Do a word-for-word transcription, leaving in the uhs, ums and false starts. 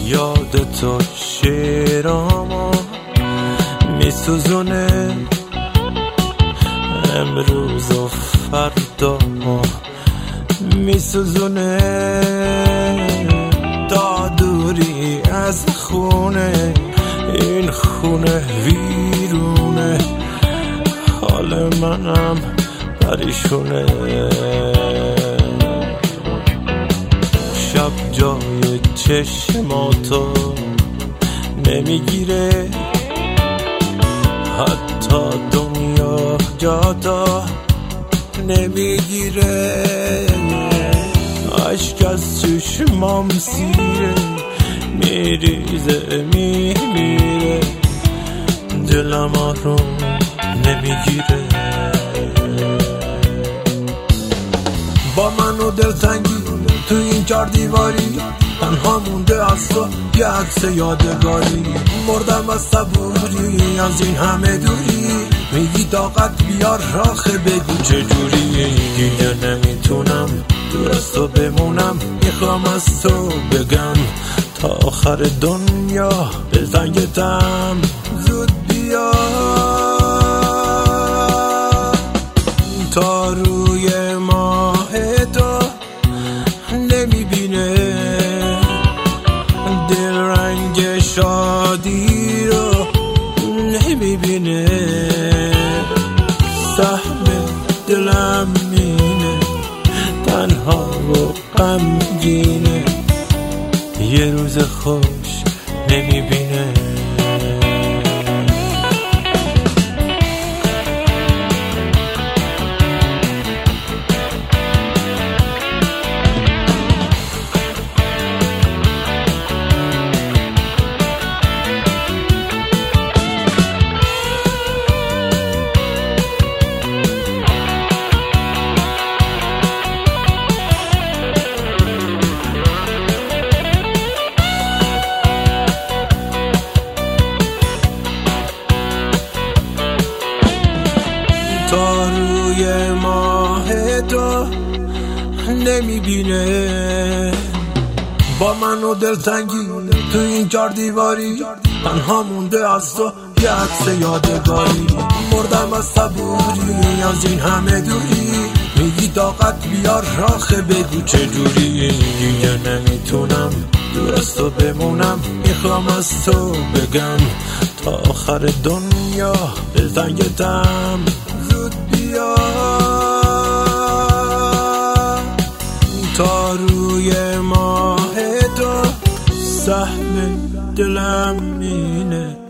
یاد تو شعرامو میسوزونه، امروز و فردا میسوزونه. تا دوری از خونه، این خونه ویرونه، حال منم پریشونه. شب جای چشماتو نمیگیره، حتی دنیا جاتا نمیگیره. عشق از چشمام سیره، میریزه میمیره، دلم آروم نمیگیره. با من و دلتنگی تو این چار دیواری، تنها مونده از تو یه عکس یادگاری. مردم از صبوری از این همه دوری، میگی طاقت بیار آخه بگو چجوری. دیگه نمیتونم دور از تو بمونم، میخوام از تو بگم تا آخر دنیا دلتنگتم، زود بیا. تا روی ماه تو نمیبینه، دل رنگ شادی رو نمیبینه. سهم دلم مینه، تنها و غمگینه، یه روز خوش نمیبینه. تا روی ماه تو نمیبینه، با من و دلتنگی تو این چار دیواری، تنها مونده از تو یه عکس یادگاری. مردم از صبوری از این همه دوری، میگی طاقت بیار آخه بگو چجوری. دیگه نمیتونم دور از تو بمونم، میخوام از تو بگم تا آخر دنیا دلتنگتم، زود بیا. تا روی ماه تو سهم دلم اینه،